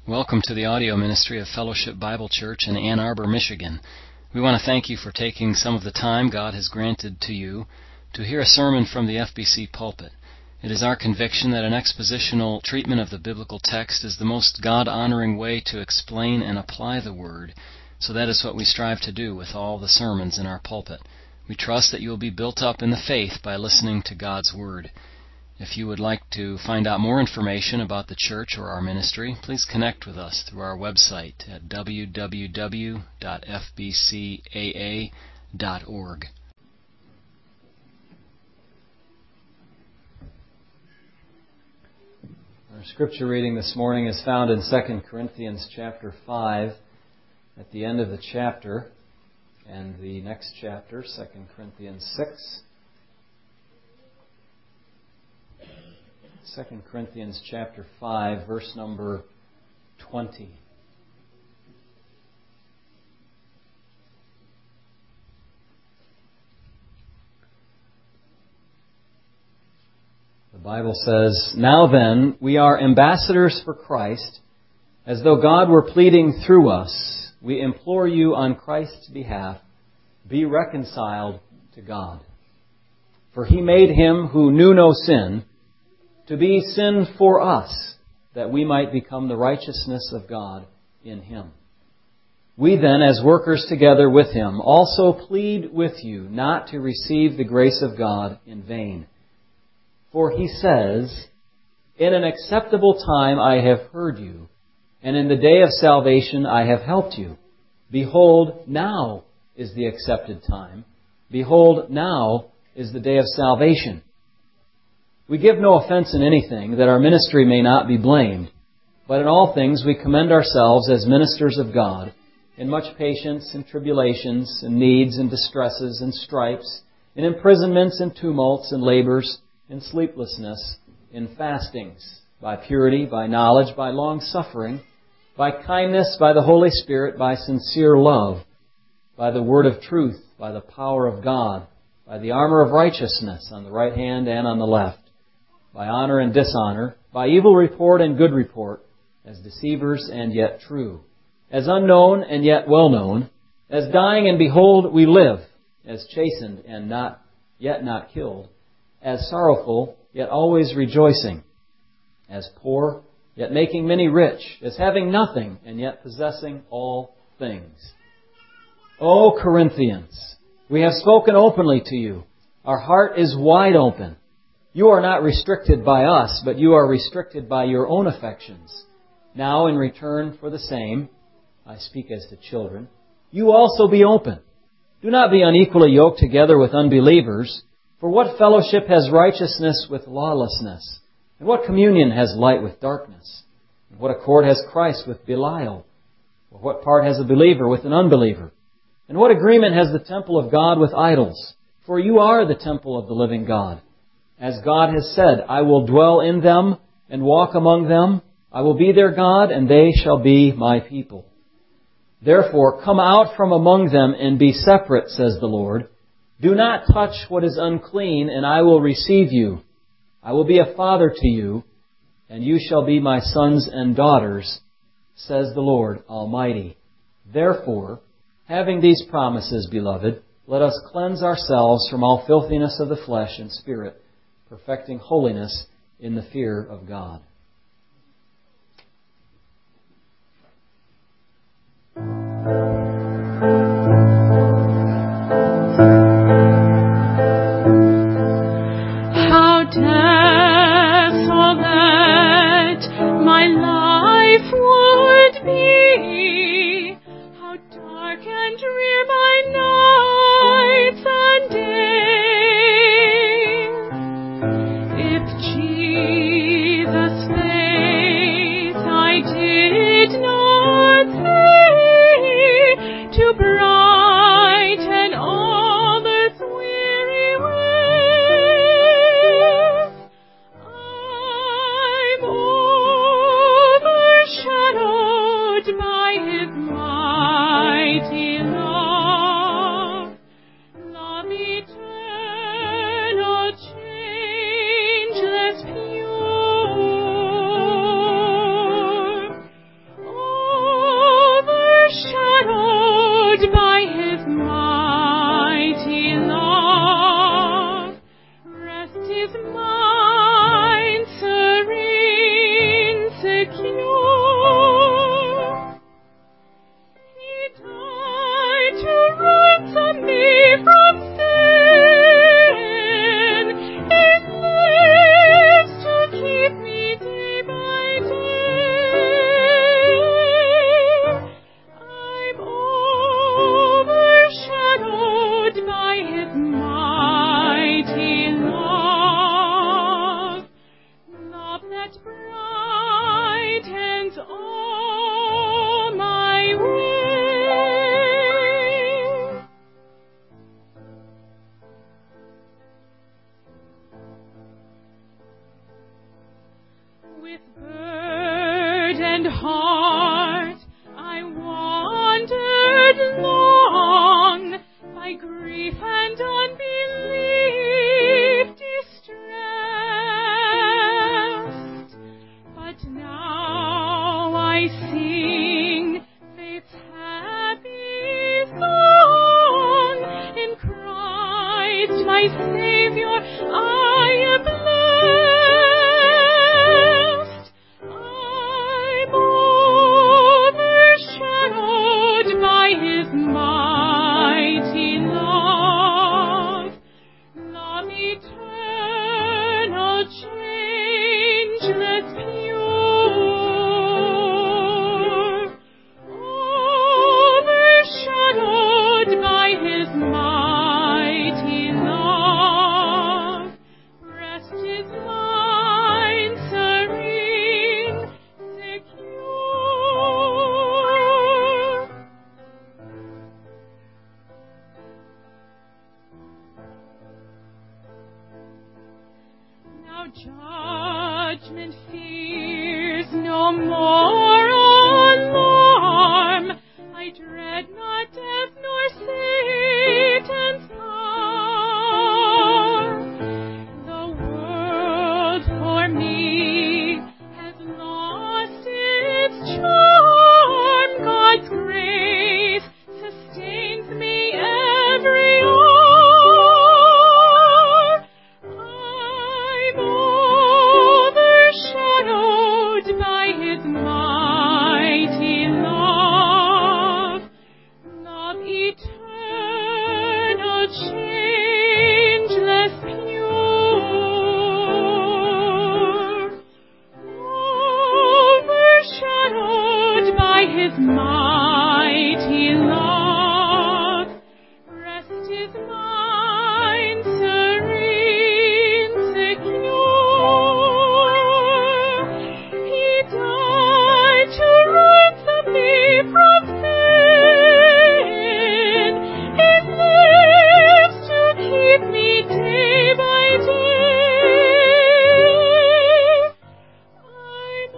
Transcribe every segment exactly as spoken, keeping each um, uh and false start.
Welcome to the audio ministry of Fellowship Bible Church in Ann Arbor, Michigan. We want to thank you for taking some of the time God has granted to you to hear a sermon from the F B C pulpit. It is our conviction that an expositional treatment of the biblical text is the most God-honoring way to explain and apply the Word, so that is what we strive to do with all the sermons in our pulpit. We trust that you will be built up in the faith by listening to God's Word. If you would like to find out more information about the church or our ministry, please connect with us through our website at w w w dot f b c a a dot org. Our scripture reading this morning is found in Second Corinthians chapter five, at the end of the chapter, and the next chapter, Second Corinthians six. Second Corinthians chapter five, verse number twenty. The Bible says, "Now then, we are ambassadors for Christ, as though God were pleading through us. We implore you on Christ's behalf, be reconciled to God. For He made Him who knew no sin to be sin for us, that we might become the righteousness of God in Him. We then, as workers together with Him, also plead with you not to receive the grace of God in vain. For He says, 'In an acceptable time I have heard you, and in the day of salvation I have helped you. Behold, now is the accepted time. Behold, now is the day of salvation.' We give no offense in anything, that our ministry may not be blamed. But in all things we commend ourselves as ministers of God, in much patience and tribulations, and needs and distresses and stripes, in imprisonments and tumults and labors, in sleeplessness, in fastings, by purity, by knowledge, by long-suffering, by kindness, by the Holy Spirit, by sincere love, by the word of truth, by the power of God, by the armor of righteousness on the right hand and on the left, by honor and dishonor, by evil report and good report, as deceivers and yet true, as unknown and yet well known, as dying and behold we live, as chastened and not yet not killed, as sorrowful yet always rejoicing, as poor yet making many rich, as having nothing and yet possessing all things. O Corinthians, we have spoken openly to you. Our heart is wide open. You are not restricted by us, but you are restricted by your own affections. Now, in return for the same, I speak as to children, you also be open. Do not be unequally yoked together with unbelievers. For what fellowship has righteousness with lawlessness? And what communion has light with darkness? And what accord has Christ with Belial? Or what part has a believer with an unbeliever? And what agreement has the temple of God with idols? For you are the temple of the living God. As God has said, I will dwell in them and walk among them. I will be their God, and they shall be my people. Therefore, come out from among them and be separate, says the Lord. Do not touch what is unclean, and I will receive you. I will be a father to you, and you shall be my sons and daughters, says the Lord Almighty. Therefore, having these promises, beloved, let us cleanse ourselves from all filthiness of the flesh and spirit, perfecting holiness in the fear of God." How desolate my life would be, how dark and drear my nights and days, if Jesus' face I did not see, to brighten all earth's weary ways. I'm overshadowed by His mighty love. heart I wandered long, by grief and unbelief distressed. But now I sing faith's happy song. In Christ my Savior I am blessed. I'm overshadowed by His mighty love, love eternal, changeless, pure, overshadowed by His mighty love. Rest is mine, serene, secure. Now judgment fears no more alarm. I dread not death nor Satan's power. The world for me has lost its charm. God's grace sustains me every hour. I'm overshadowed by His mighty love, love eternal, changeless, pure, overshadowed by His mighty love. Rest is mine, serene, secure. He died to ransom me from sin. He lives to keep me day by day. I'm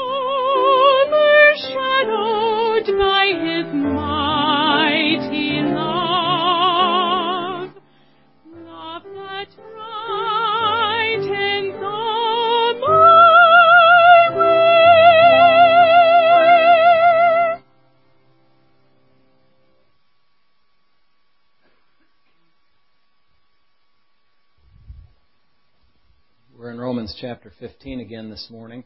overshadowed by His mighty love, love that brightens all my way. We're in Romans chapter fifteen again this morning.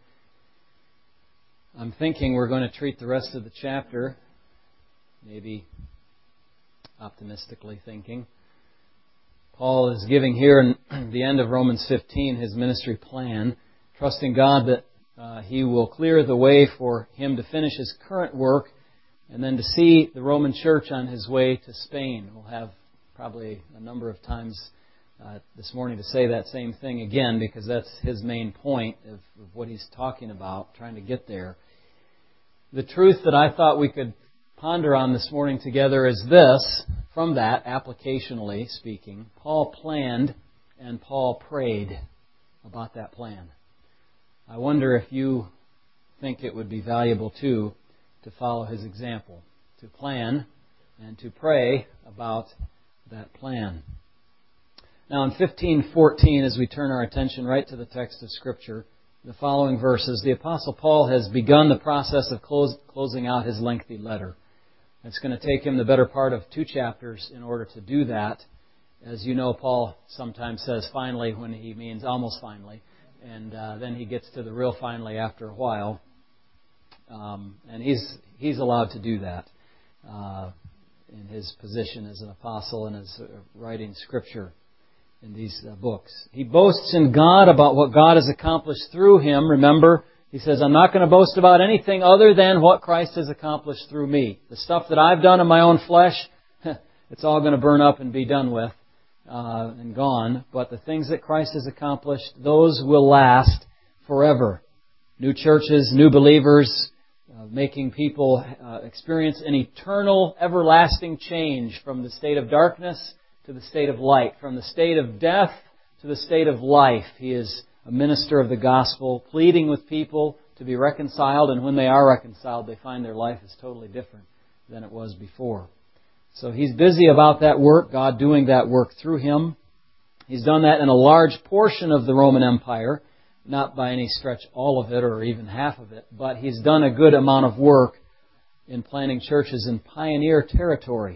I'm thinking we're going to treat the rest of the chapter, maybe optimistically thinking. Paul is giving here in the end of Romans fifteen his ministry plan, trusting God that uh, He will clear the way for him to finish his current work and then to see the Roman Church on his way to Spain. We'll have probably a number of times uh, this morning to say that same thing again, because that's his main point of, of what he's talking about, trying to get there. The truth that I thought we could ponder on this morning together is this. From that, applicationally speaking, Paul planned and Paul prayed about that plan. I wonder if you think it would be valuable too to follow his example, to plan and to pray about that plan. Now in fifteen fourteen, as we turn our attention right to the text of Scripture, the following verses, the Apostle Paul has begun the process of close, closing out his lengthy letter. It's going to take him the better part of two chapters in order to do that. As you know, Paul sometimes says finally when he means almost finally. And uh, then he gets to the real finally after a while. Um, and he's he's allowed to do that uh, in his position as an apostle and as uh, writing Scripture in these uh, books. He boasts in God about what God has accomplished through him. Remember, he says, I'm not going to boast about anything other than what Christ has accomplished through me. The stuff that I've done in my own flesh, it's all going to burn up and be done with uh, and gone. But the things that Christ has accomplished, those will last forever. New churches, new believers, uh, making people uh, experience an eternal, everlasting change from the state of darkness to the state of light, from the state of death to the state of life. He is a minister of the gospel, pleading with people to to be reconciled, and when they are reconciled, they find their life is totally different than it was before. So he's busy about that work, God doing that work through him. He's done that in a large portion of the Roman Empire, not by any stretch all of it or even half of it, but he's done a good amount of work in planting churches in pioneer territory.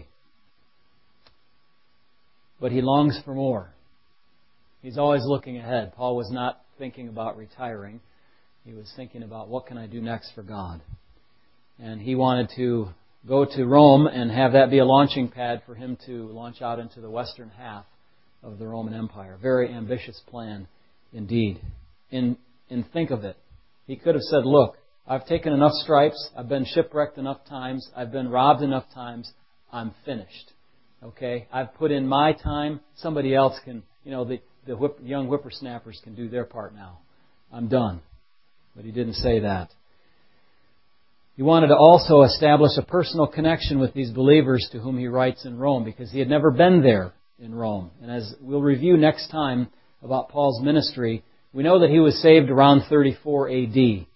But he longs for more. He's always looking ahead. Paul was not thinking about retiring. He was thinking about, what can I do next for God? And he wanted to go to Rome and have that be a launching pad for him to launch out into the western half of the Roman Empire. Very ambitious plan indeed. And, and think of it. He could have said, look, I've taken enough stripes. I've been shipwrecked enough times. I've been robbed enough times. I'm finished. Okay? I've put in my time. Somebody else can, you know, the, the whip, young whippersnappers can do their part now. I'm done. But he didn't say that. He wanted to also establish a personal connection with these believers to whom he writes in Rome, because he had never been there in Rome. And as we'll review next time about Paul's ministry, we know that he was saved around thirty-four A D.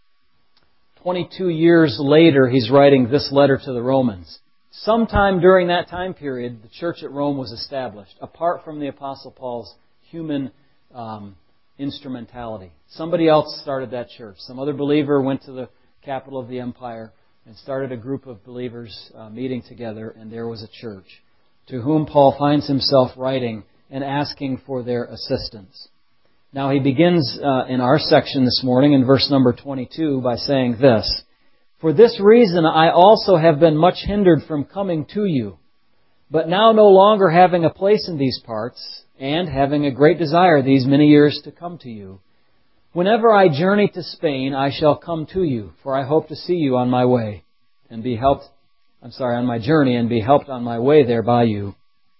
twenty-two years later, he's writing this letter to the Romans. Sometime during that time period, the church at Rome was established, apart from the Apostle Paul's human um, instrumentality. Somebody else started that church. Some other believer went to the capital of the empire and started a group of believers uh, meeting together, and there was a church to whom Paul finds himself writing and asking for their assistance. Now he begins uh, in our section this morning in verse number twenty-two by saying this, "For this reason I also have been much hindered from coming to you, but now no longer having a place in these parts, and having a great desire these many years to come to you. Whenever I journey to Spain, I shall come to you, for I hope to see you on my way, and be helped, I'm sorry, on my journey, and be helped on my way there by you,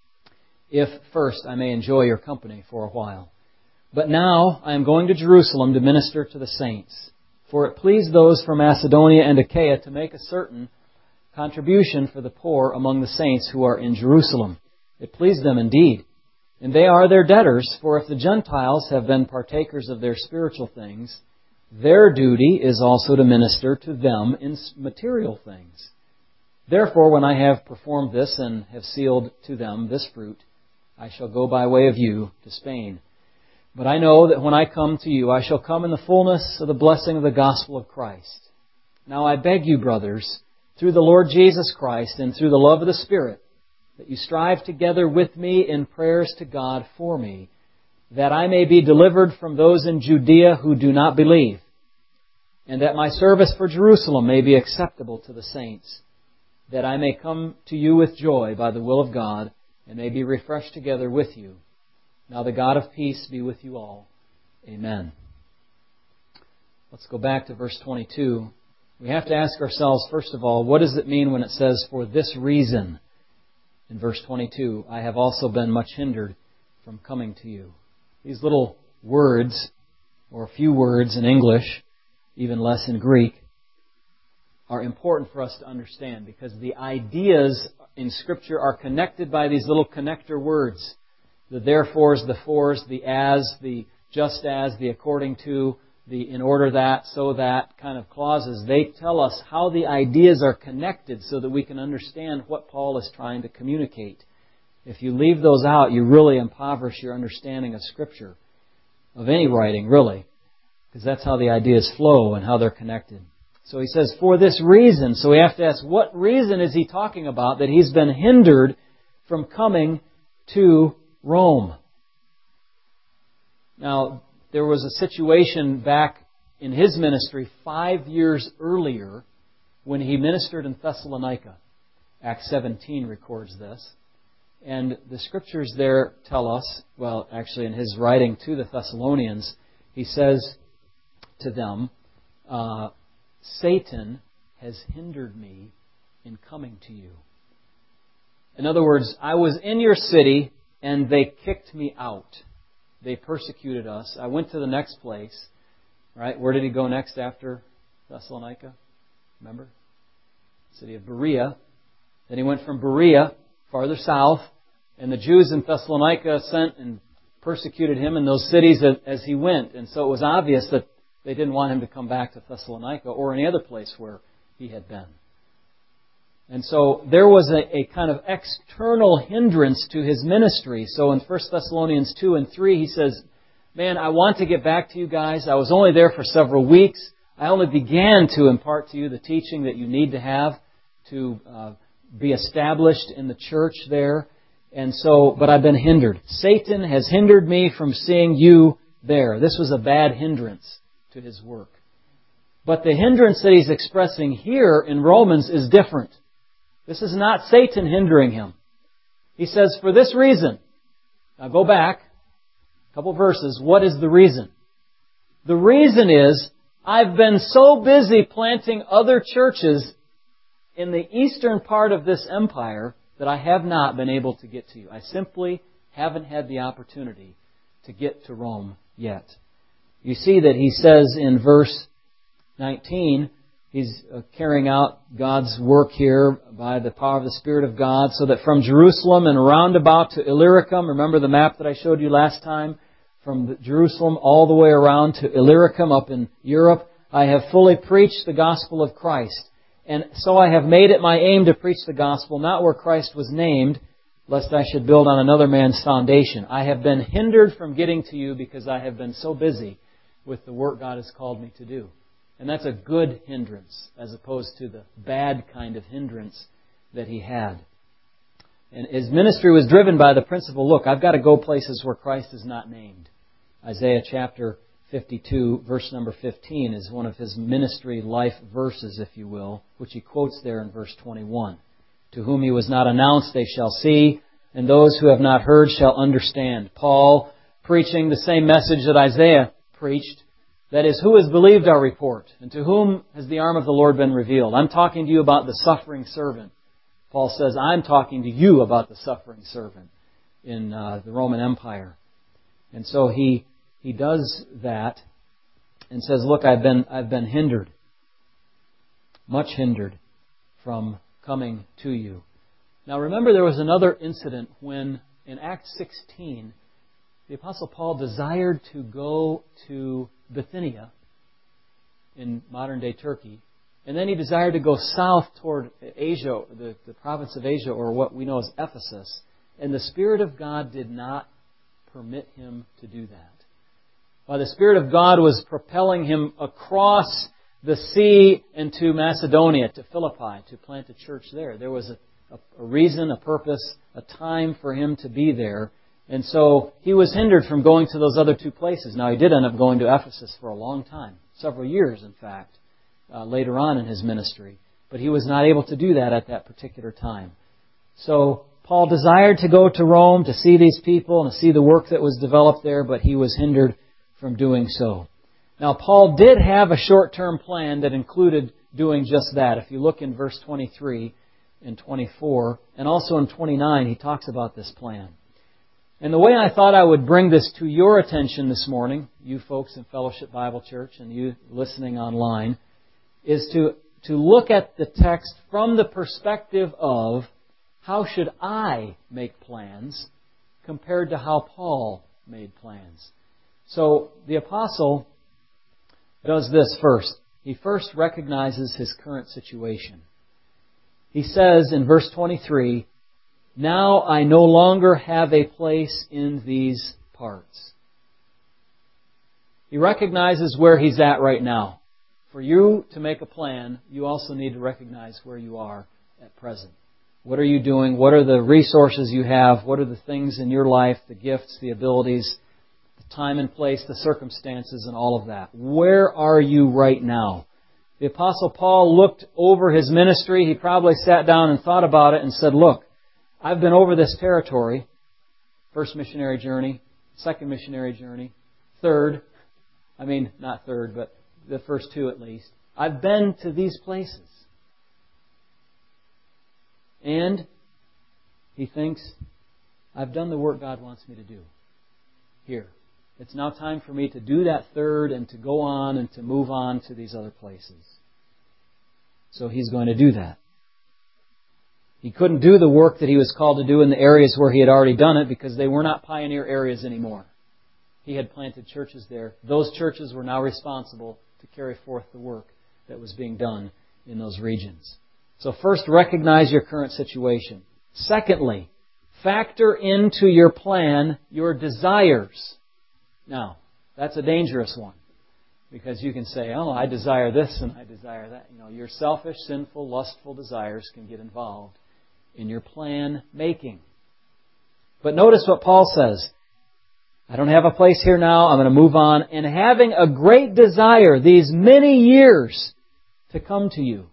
if first I may enjoy your company for a while. But now I am going to Jerusalem to minister to the saints, for it pleased those from Macedonia and Achaia to make a certain contribution for the poor among the saints who are in Jerusalem. It pleased them indeed. And they are their debtors, for if the Gentiles have been partakers of their spiritual things, their duty is also to minister to them in material things. Therefore, when I have performed this and have sealed to them this fruit, I shall go by way of you to Spain. But I know that when I come to you, I shall come in the fullness of the blessing of the gospel of Christ. Now I beg you, brothers, through the Lord Jesus Christ and through the love of the Spirit, that you strive together with me in prayers to God for me, that I may be delivered from those in Judea who do not believe, and that my service for Jerusalem may be acceptable to the saints, that I may come to you with joy by the will of God, and may be refreshed together with you. Now the God of peace be with you all. Amen." Let's go back to verse twenty-two. We have to ask ourselves, first of all, what does it mean when it says, "For this reason"? In verse twenty-two, "I have also been much hindered from coming to you." These little words, or a few words in English, even less in Greek, are important for us to understand, because the ideas in Scripture are connected by these little connector words. The therefores, the fors, the as, the just as, the according to, the in order that, so that kind of clauses. They tell us how the ideas are connected so that we can understand what Paul is trying to communicate. If you leave those out, you really impoverish your understanding of Scripture, of any writing, really, because that's how the ideas flow and how they're connected. So he says, "For this reason." So we have to ask, what reason is he talking about that he's been hindered from coming to Rome? Now, there was a situation back in his ministry five years earlier when he ministered in Thessalonica. Acts seventeen records this. And the Scriptures there tell us, well, actually in his writing to the Thessalonians, he says to them, uh, "Satan has hindered me in coming to you." In other words, I was in your city and they kicked me out. They persecuted us. I went to the next place. Right? Where did he go next after Thessalonica? Remember? The city of Berea. Then he went from Berea farther south, and the Jews in Thessalonica sent and persecuted him in those cities as he went. And so it was obvious that They didn't want him to come back to Thessalonica or any other place where he had been. And so there was a, a kind of external hindrance to his ministry. So in First Thessalonians two and three, he says, man, I want to get back to you guys. I was only there for several weeks. I only began to impart to you the teaching that you need to have to uh, be established in the church there. And so, but I've been hindered. Satan has hindered me from seeing you there. This was a bad hindrance to his work. But the hindrance that he's expressing here in Romans is different. This is not Satan hindering him. He says, for this reason. Now go back a couple verses. What is the reason? The reason is, I've been so busy planting other churches in the eastern part of this empire that I have not been able to get to you. I simply haven't had the opportunity to get to Rome yet. You see that he says in verse nineteen, he's carrying out God's work here by the power of the Spirit of God, so that from Jerusalem and around about to Illyricum, remember the map that I showed you last time? From Jerusalem all the way around to Illyricum up in Europe, I have fully preached the gospel of Christ. And so I have made it my aim to preach the gospel, not where Christ was named, lest I should build on another man's foundation. I have been hindered from getting to you because I have been so busy with the work God has called me to do. And that's a good hindrance, as opposed to the bad kind of hindrance that he had. And his ministry was driven by the principle, look, I've got to go places where Christ is not named. Isaiah chapter fifty-two, verse number fifteen, is one of his ministry life verses, if you will, which he quotes there in verse twenty-one. To whom he was not announced, they shall see, and those who have not heard shall understand. Paul, preaching the same message that Isaiah preached, that is, who has believed our report, and to whom has the arm of the Lord been revealed? I'm talking to you about the suffering servant. Paul says, I'm talking to you about the suffering servant in uh, the Roman Empire. And so he he does that and says, look, I've been I've been hindered, much hindered from coming to you. Now remember, there was another incident when in Acts sixteen, the Apostle Paul desired to go to Bithynia in modern-day Turkey. And then he desired to go south toward Asia, the, the province of Asia, or what we know as Ephesus. And the Spirit of God did not permit him to do that. While the Spirit of God was propelling him across the sea into Macedonia, to Philippi, to plant a church there. There was a, a, a reason, a purpose, a time for him to be there. And so he was hindered from going to those other two places. Now he did end up going to Ephesus for a long time, several years in fact, uh, later on in his ministry. But he was not able to do that at that particular time. So Paul desired to go to Rome to see these people and to see the work that was developed there, but he was hindered from doing so. Now Paul did have a short-term plan that included doing just that. If you look in verse twenty-three and twenty-four, and also in twenty-nine, he talks about this plan. And the way I thought I would bring this to your attention this morning, you folks in Fellowship Bible Church and you listening online, is to, to look at the text from the perspective of how should I make plans compared to how Paul made plans. So the apostle does this first. He first recognizes his current situation. He says in verse twenty-three, now I no longer have a place in these parts. He recognizes where he's at right now. For you to make a plan, you also need to recognize where you are at present. What are you doing? What are the resources you have? What are the things in your life, the gifts, the abilities, the time and place, the circumstances, and all of that? Where are you right now? The Apostle Paul looked over his ministry. He probably sat down and thought about it and said, look, I've been over this territory, first missionary journey, second missionary journey, third, I mean, not third, but the first two at least. I've been to these places. And he thinks, I've done the work God wants me to do here. It's now time for me to do that third and to go on and to move on to these other places. So he's going to do that. He couldn't do the work that he was called to do in the areas where he had already done it because they were not pioneer areas anymore. He had planted churches there. Those churches were now responsible to carry forth the work that was being done in those regions. So first, recognize your current situation. Secondly, factor into your plan your desires. Now, that's a dangerous one. Because you can say, oh, I desire this and I desire that. You know, your selfish, sinful, lustful desires can get involved in your plan making. But notice what Paul says. I don't have a place here now. I'm going to move on. And having a great desire these many years to come to you.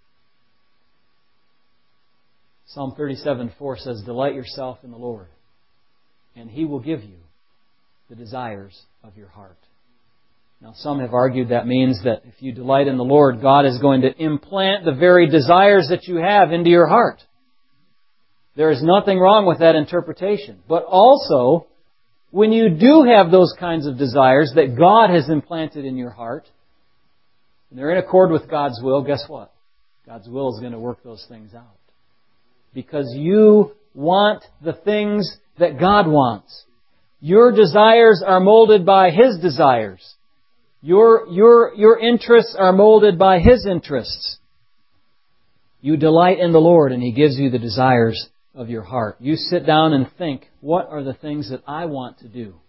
Psalm thirty-seven four says, delight yourself in the Lord, and He will give you the desires of your heart. Now, some have argued that means that if you delight in the Lord, God is going to implant the very desires that you have into your heart. There is nothing wrong with that interpretation. But also, when you do have those kinds of desires that God has implanted in your heart, and they're in accord with God's will, guess what? God's will is going to work those things out. Because you want the things that God wants. Your desires are molded by His desires. Your, your, your interests are molded by His interests. You delight in the Lord and He gives you the desires of your heart. You sit down and think, what are the things that I want to do?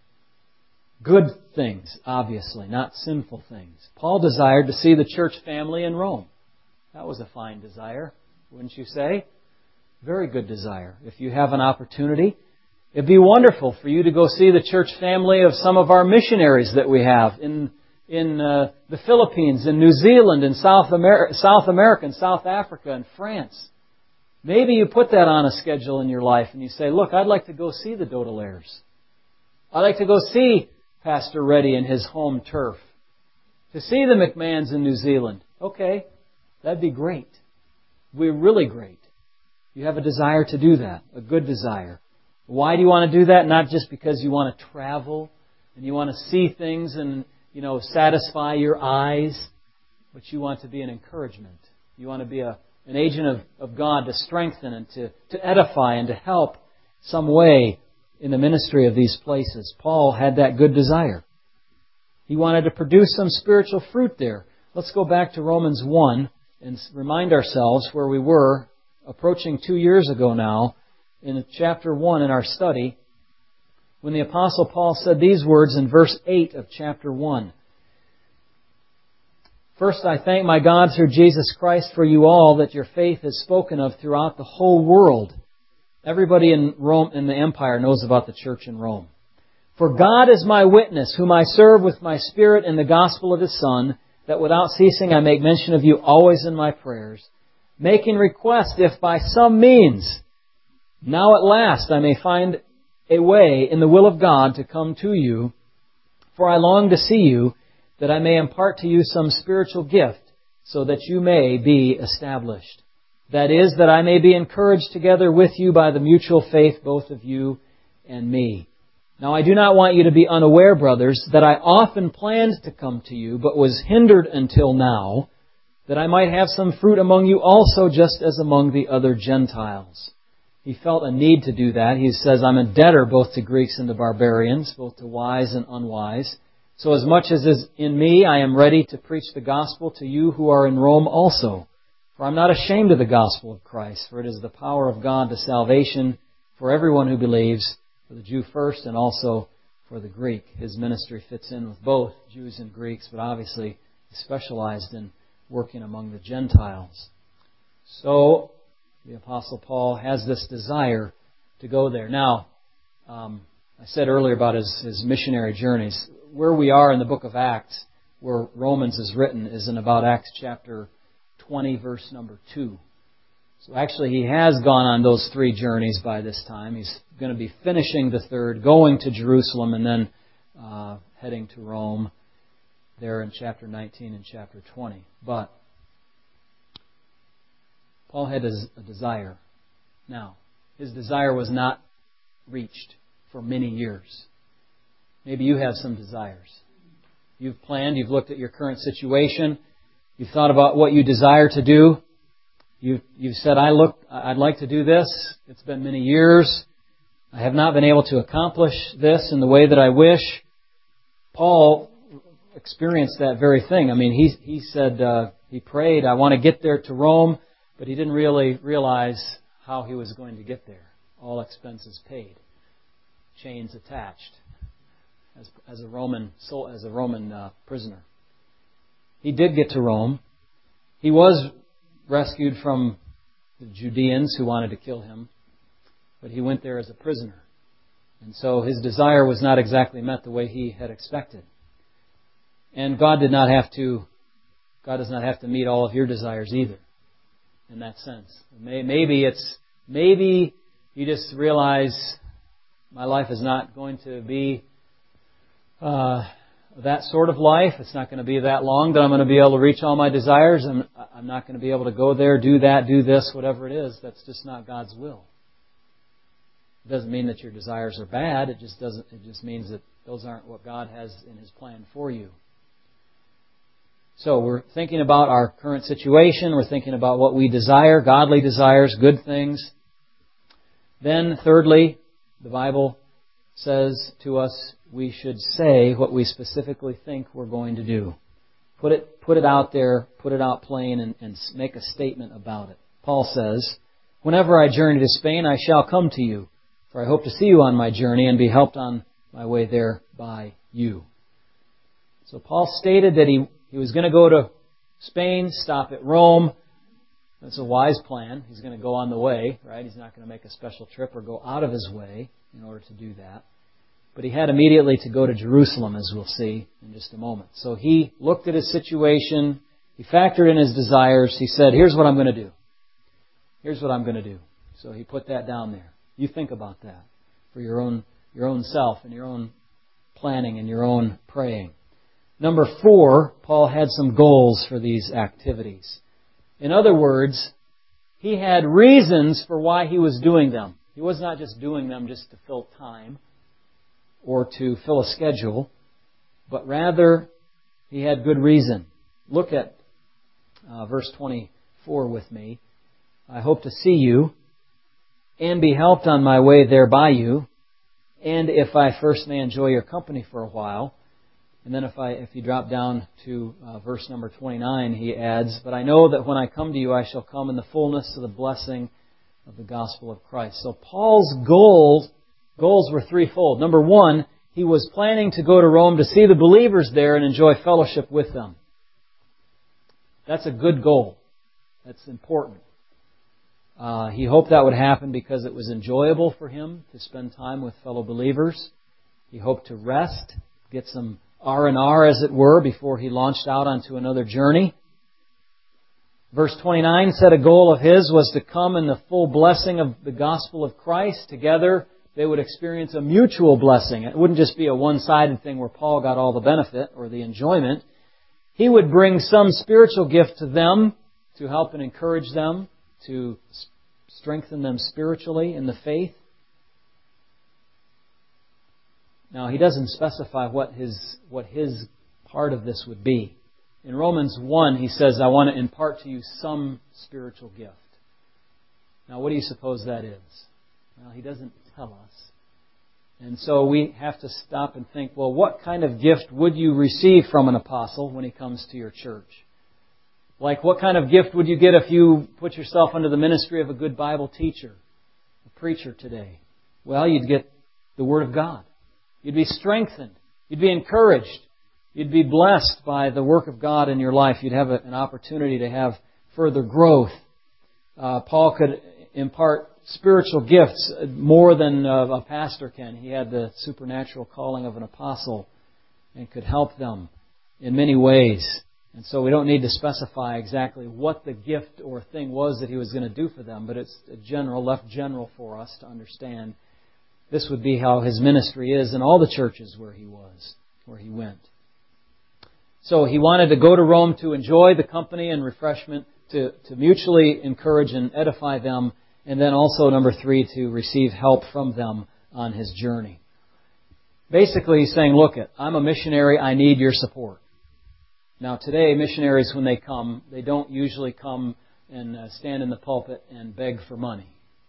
Good things, obviously, not sinful things. Paul desired to see the church family in Rome. That was a fine desire, wouldn't you say? Very good desire. If you have an opportunity, it'd be wonderful for you to go see the church family of some of our missionaries that we have in in uh, the Philippines, in New Zealand, in South America, South America, and South Africa, and France. Maybe you put that on a schedule in your life and you say, look, I'd like to go see the Dodelaires. I'd like to go see Pastor Reddy and his home turf. To see the McMahons in New Zealand. Okay, that'd be great. We're really great. You have a desire to do that, a good desire. Why do you want to do that? Not just because you want to travel and you want to see things and, you know, satisfy your eyes, but you want to be an encouragement. You want to be a, an agent of, of God to strengthen and to, to edify and to help some way in the ministry of these places. Paul had that good desire. He wanted to produce some spiritual fruit there. Let's go back to Romans one and remind ourselves where we were approaching two years ago now, in chapter one in our study, when the Apostle Paul said these words in verse eight of chapter one. First, I thank my God through Jesus Christ for you all, that your faith is spoken of throughout the whole world. Everybody in Rome, in the empire, knows about the church in Rome. For God is my witness, whom I serve with my spirit in the gospel of His Son, that without ceasing I make mention of you always in my prayers, making request if by some means, now at last I may find a way in the will of God to come to you, for I long to see you, that I may impart to you some spiritual gift, so that you may be established. That is, that I may be encouraged together with you by the mutual faith both of you and me. Now I do not want you to be unaware, brothers, that I often planned to come to you, but was hindered until now, that I might have some fruit among you also, just as among the other Gentiles. He felt a need to do that. He says, I'm a debtor both to Greeks and to barbarians, both to wise and unwise. So as much as is in me, I am ready to preach the gospel to you who are in Rome also. For I'm not ashamed of the gospel of Christ, for it is the power of God to salvation for everyone who believes, for the Jew first and also for the Greek. His ministry fits in with both Jews and Greeks, but obviously he specialized in working among the Gentiles. So, the Apostle Paul has this desire to go there. Now, um, I said earlier about his, his missionary journeys. Where we are in the book of Acts, where Romans is written, is in about Acts chapter twenty, verse number two. So actually he has gone on those three journeys by this time. He's going to be finishing the third, going to Jerusalem, and then uh, heading to Rome there in chapter nineteen and chapter twenty. But Paul had a desire. Now, his desire was not reached for many years. Maybe you have some desires. You've planned, you've looked at your current situation, you've thought about what you desire to do. You've, you've said, I look, I'd like to do this. It's been many years. I have not been able to accomplish this in the way that I wish. Paul experienced that very thing. I mean, he he said, uh, he prayed, I want to get there to Rome, but he didn't really realize how he was going to get there. All expenses paid, chains attached, as as a Roman soul, as a Roman uh, prisoner. He did get to Rome. He was rescued from the Judeans who wanted to kill him, but he went there as a prisoner. And so his desire was not exactly met the way he had expected. And God did not have to, God does not have to meet all of your desires either, in that sense. Maybe it's, maybe you just realize my life is not going to be uh, that sort of life. It's not going to be that long that I'm going to be able to reach all my desires. I'm, I'm not going to be able to go there, do that, do this, whatever it is. That's just not God's will. It doesn't mean that your desires are bad. It just doesn't. It just means that those aren't what God has in His plan for you. So we're thinking about our current situation. We're thinking about what we desire, godly desires, good things. Then, thirdly, the Bible says to us we should say what we specifically think we're going to do. Put it, put it out there, put it out plain, and, and make a statement about it. Paul says, "Whenever I journey to Spain, I shall come to you. For I hope to see you on my journey and be helped on my way there by you." So Paul stated that he, he was going to go to Spain, stop at Rome. That's a wise plan. He's going to go on the way, right? He's not going to make a special trip or go out of his way in order to do that. But he had immediately to go to Jerusalem, as we'll see in just a moment. So he looked at his situation. He factored in his desires. He said, here's what I'm going to do. Here's what I'm going to do. So he put that down there. You think about that for your own your own self and your own planning and your own praying. Number four, Paul had some goals for these activities. In other words, he had reasons for why he was doing them. He was not just doing them just to fill time or to fill a schedule, but rather he had good reason. Look at uh, verse twenty-four with me. "I hope to see you and be helped on my way there by you, and if I first may enjoy your company for a while." And then if I if you drop down to uh, verse number twenty-nine, he adds, "But I know that when I come to you, I shall come in the fullness of the blessing of the gospel of Christ." So Paul's goals goals were threefold. Number one, he was planning to go to Rome to see the believers there and enjoy fellowship with them. That's a good goal. That's important. Uh, he hoped that would happen because it was enjoyable for him to spend time with fellow believers. He hoped to rest, get some R and R, as it were, before he launched out onto another journey. Verse twenty-nine said a goal of his was to come in the full blessing of the gospel of Christ. Together, they would experience a mutual blessing. It wouldn't just be a one-sided thing where Paul got all the benefit or the enjoyment. He would bring some spiritual gift to them to help and encourage them, to strengthen them spiritually in the faith. Now, he doesn't specify what his what his part of this would be. In Romans one, he says, "I want to impart to you some spiritual gift." Now, what do you suppose that is? Well, he doesn't tell us. And so we have to stop and think, well, what kind of gift would you receive from an apostle when he comes to your church? Like, what kind of gift would you get if you put yourself under the ministry of a good Bible teacher, a preacher today? Well, you'd get the Word of God. You'd be strengthened. You'd be encouraged. You'd be blessed by the work of God in your life. You'd have a, an opportunity to have further growth. Uh, Paul could impart spiritual gifts more than uh, a pastor can. He had the supernatural calling of an apostle and could help them in many ways. And so we don't need to specify exactly what the gift or thing was that he was going to do for them, but it's a general, left general for us to understand. This would be how his ministry is in all the churches where he was, where he went. So he wanted to go to Rome to enjoy the company and refreshment, to, to mutually encourage and edify them, and then also, number three, to receive help from them on his journey. Basically, he's saying, look, I'm a missionary, I need your support. Now, today, missionaries, when they come, they don't usually come and uh, stand in the pulpit and beg for money.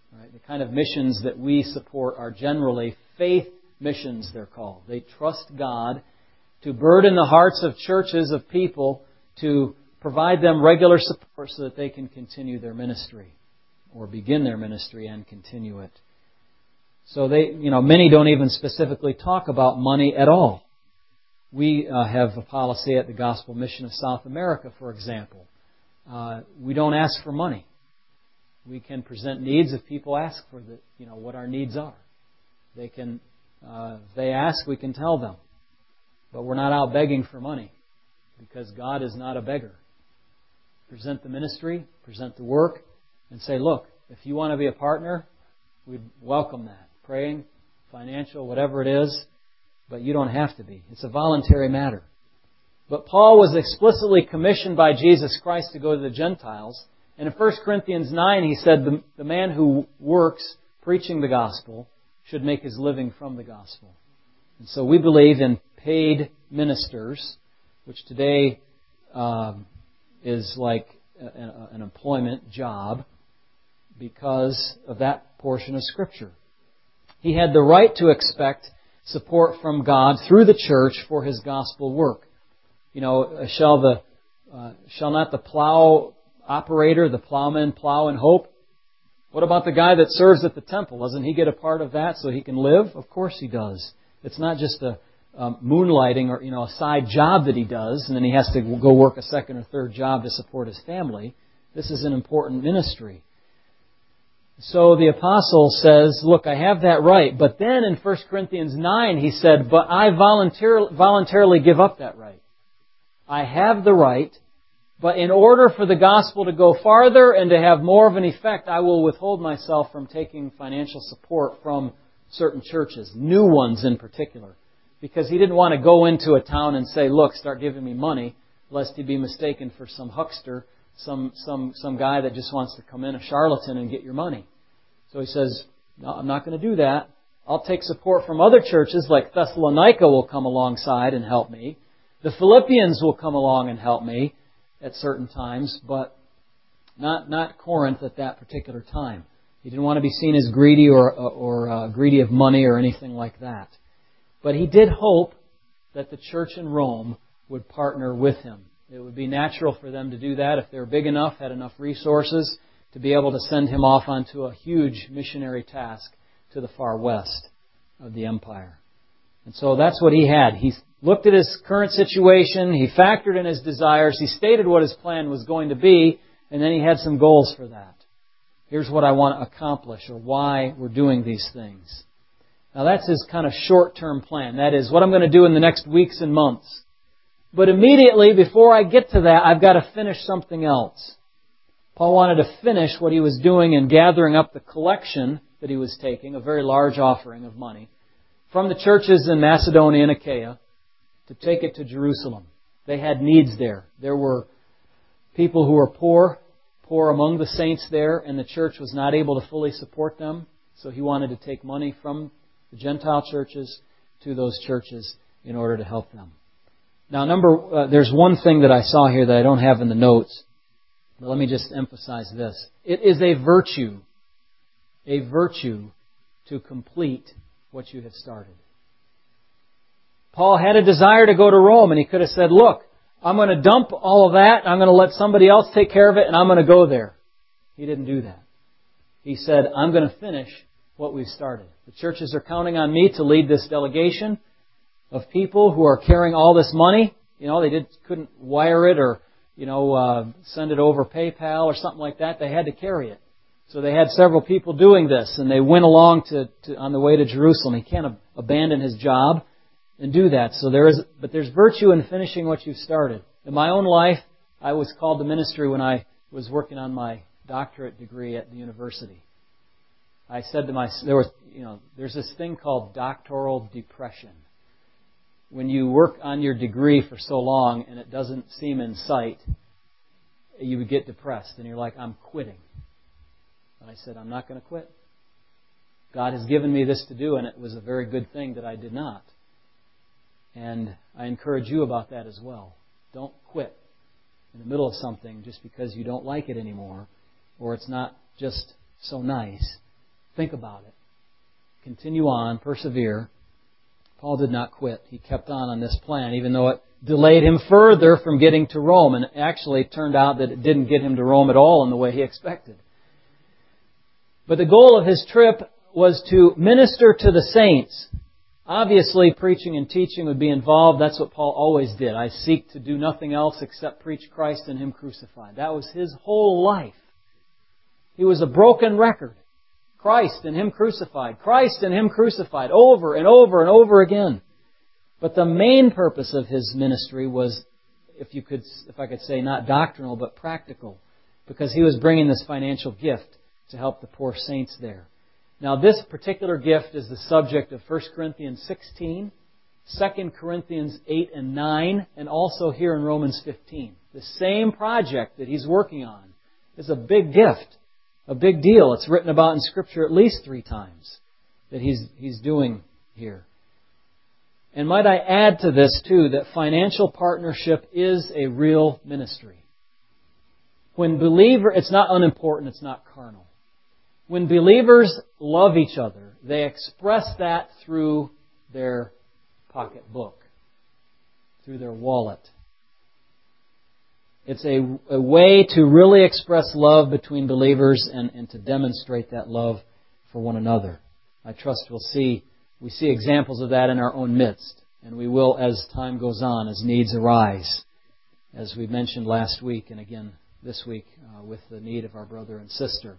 Right? The kind of missions that we support are generally faith missions, they're called. They trust God to burden the hearts of churches, of people, to provide them regular support so that they can continue their ministry, or begin their ministry and continue it. So they, you know, many don't even specifically talk about money at all. We uh, have a policy at the Gospel Mission of South America, for example. Uh, we don't ask for money. We can present needs if people ask for the, you know, what our needs are. They can, uh, if they ask, we can tell them. But we're not out begging for money, because God is not a beggar. Present the ministry, present the work, and say, look, if you want to be a partner, we'd welcome that. Praying, financial, whatever it is, but you don't have to be. It's a voluntary matter. But Paul was explicitly commissioned by Jesus Christ to go to the Gentiles. And in First Corinthians nine, he said, the, the man who works preaching the gospel should make his living from the gospel. And so we believe in paid ministers, which today um, is like a, a, an employment job because of that portion of Scripture. He had the right to expect support from God through the church for his gospel work. You know, shall the uh, shall not the plow operator, the plowman, plow in hope? What about the guy that serves at the temple? Doesn't he get a part of that so he can live? Of course he does. It's not just a um, moonlighting or, you know, a side job that he does, and then he has to go work a second or third job to support his family. This is an important ministry. So the apostle says, look, I have that right. But then in First Corinthians nine, he said, but I voluntarily, voluntarily give up that right. I have the right, but in order for the gospel to go farther and to have more of an effect, I will withhold myself from taking financial support from certain churches, new ones in particular. Because he didn't want to go into a town and say, look, start giving me money, lest he be mistaken for some huckster, some some some guy that just wants to come in, a charlatan, and get your money. So he says, no, I'm not going to do that. I'll take support from other churches, like Thessalonica will come alongside and help me. The Philippians will come along and help me at certain times, but not not Corinth at that particular time. He didn't want to be seen as greedy or or uh, greedy of money or anything like that. But he did hope that the church in Rome would partner with him. It would be natural for them to do that if they were big enough, had enough resources to be able to send him off onto a huge missionary task to the far west of the empire. And so that's what he had. He looked at his current situation, he factored in his desires, he stated what his plan was going to be, and then he had some goals for that. Here's what I want to accomplish, or why we're doing these things. Now that's his kind of short-term plan. That is, what I'm going to do in the next weeks and months. But immediately, before I get to that, I've got to finish something else. Paul wanted to finish what he was doing in gathering up the collection that he was taking, a very large offering of money, from the churches in Macedonia and Achaia, to take it to Jerusalem. They had needs there. There were people who were poor, poor among the saints there, and the church was not able to fully support them. So he wanted to take money from the Gentile churches to those churches in order to help them. Now, number, uh, there's one thing that I saw here that I don't have in the notes, but let me just emphasize this. It is a virtue, a virtue to complete what you have started. Paul had a desire to go to Rome, and he could have said, look, I'm going to dump all of that, I'm going to let somebody else take care of it, and I'm going to go there. He didn't do that. He said, I'm going to finish what we've started. The churches are counting on me to lead this delegation of people who are carrying all this money. You know, they did, couldn't wire it or, you know, uh, send it over PayPal or something like that. They had to carry it. So they had several people doing this, and they went along to, to on the way to Jerusalem. He can't ab- abandon his job and do that. So there is, but there's virtue in finishing what you've started. In my own life, I was called to ministry when I was working on my doctorate degree at the university. I said to my, there was, you know, there's this thing called doctoral depression. When you work on your degree for so long and it doesn't seem in sight, you would get depressed and you're like, I'm quitting. And I said, I'm not going to quit. God has given me this to do, and it was a very good thing that I did not. And I encourage you about that as well. Don't quit in the middle of something just because you don't like it anymore, or it's not just so nice. Think about it. Continue on, persevere. Paul did not quit. He kept on on this plan, even though it delayed him further from getting to Rome. And actually, it turned out that it didn't get him to Rome at all in the way he expected. But the goal of his trip was to minister to the saints. Obviously, preaching and teaching would be involved. That's what Paul always did. I seek to do nothing else except preach Christ and Him crucified. That was his whole life. He was a broken record. Christ and Him crucified. Christ and Him crucified. Over and over and over again. But the main purpose of his ministry was, if you could, if I could say, not doctrinal, but practical. Because he was bringing this financial gift to help the poor saints there. Now, this particular gift is the subject of First Corinthians sixteen, Second Corinthians eight and nine, and also here in Romans fifteen. The same project that he's working on is a big gift, a big deal. It's written about in Scripture at least three times that he's he's doing here. And might I add to this, too, that financial partnership is a real ministry. When believer, it's not unimportant, it's not carnal. When believers love each other, they express that through their pocketbook, through their wallet. It's a, a way to really express love between believers and, and to demonstrate that love for one another. I trust we'll see, we see examples of that in our own midst. And we will as time goes on, as needs arise. As we mentioned last week and again this week uh, with the need of our brother and sister.